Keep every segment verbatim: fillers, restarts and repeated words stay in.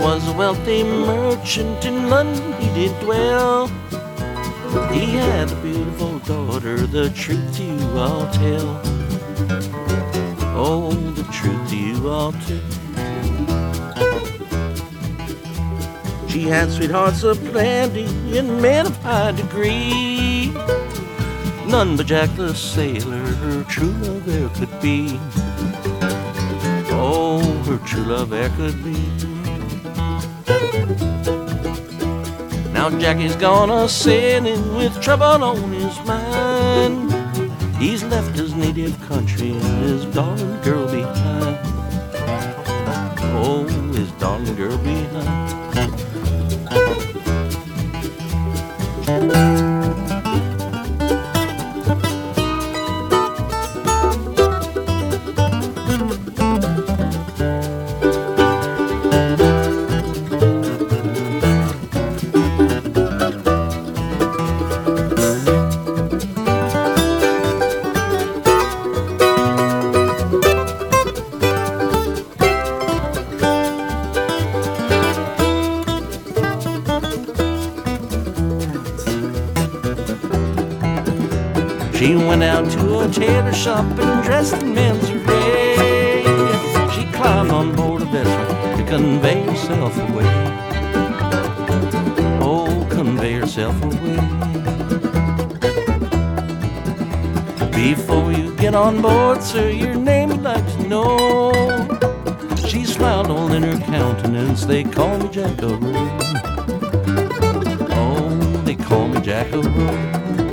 was a wealthy merchant in London, he did dwell. He had a beautiful daughter, the truth to you I'll tell. Oh, the truth to you I'll tell. She had sweethearts aplenty and men of high degree. None but Jack the sailor her true love e'er could be. Oh, her true love e'er could be. Now Jackie's gone a-sailing with trouble on his mind. He's left his native country and his darling girl behind. Oh, his darling girl behind. She went out to a tailor shop and dressed in men's array. She climbed on board a vessel to convey herself away. Oh, convey herself away. Before you get on board, sir, your name I'd like to know. She smiled all in her countenance, they call me Jack-a-Roe. Oh, they call me Jack-a-Roe.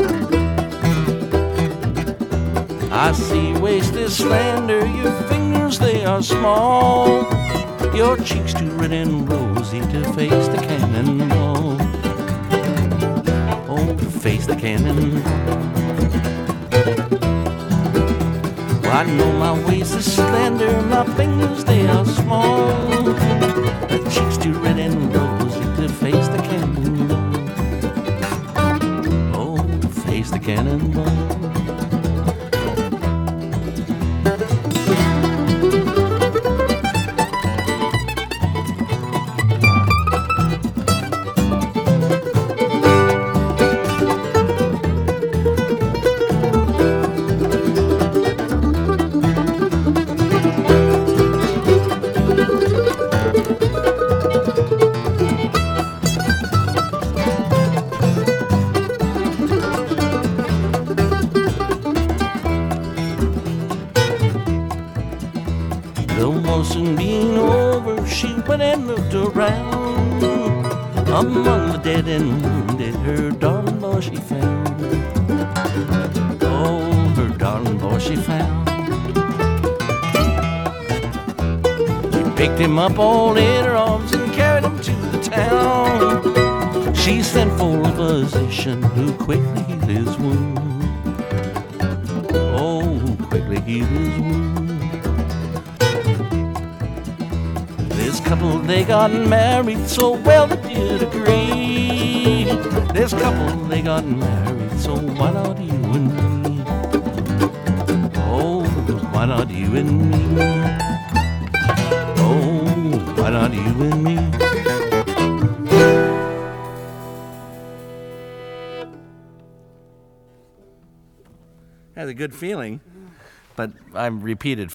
I see your waist is slender, your fingers they are small, your cheeks too red and rosy to face the cannonball. Oh, to face the cannonball. Well, I know my waist is slender, my fingers they are small, the cheeks too red and rosy to face the cannonball. Oh, to face the cannonball. The motion being over, she went and looked around. Among the dead and wounded, her darling boy she found. Oh, her darling boy she found. She picked him up all in her arms and carried him to the town. She sent for a physician who quickly healed his wound. Oh, who quickly healed his wound. This couple, they got married so well they did agree. This couple, they got married, so why not you and me? Oh, why not you and me? Oh, why not you and me? Has a good feeling, but I'm repeated